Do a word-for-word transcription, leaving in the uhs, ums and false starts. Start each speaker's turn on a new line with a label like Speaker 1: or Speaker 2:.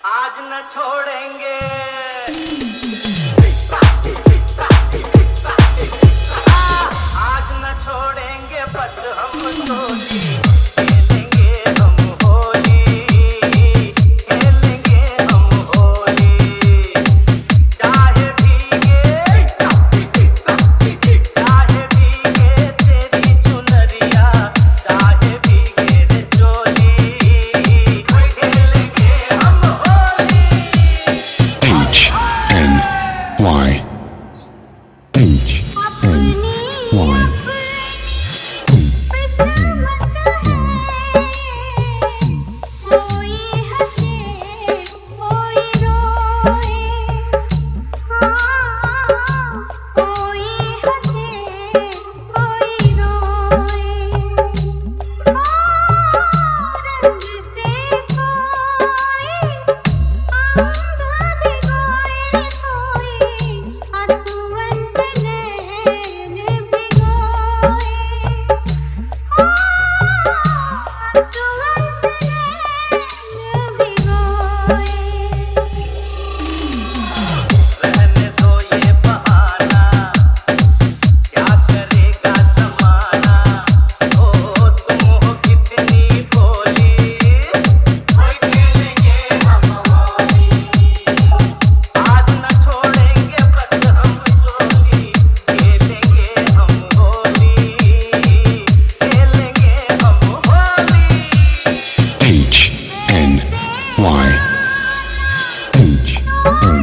Speaker 1: आज न छोड़ेंगे। आज न छोड़ेंगे बस हम होली खेलेंगे, हम होली खेलेंगे, हम होली चाहे भीगे चाहे भीगे तेरी चुनरिया, चाहे भीगे रे चोली खेलेंगे हम Holi.
Speaker 2: H N Y H N Y
Speaker 1: रहने दो ये बहाना, क्या करेगा ज़माना, ओ तुम हो कितनी भोली, खेलेंगे हम होली। आज न छोड़ेंगे बस हम चोली, खेलेंगे हम होली, खेलेंगे हम Holi.
Speaker 2: H N Y H N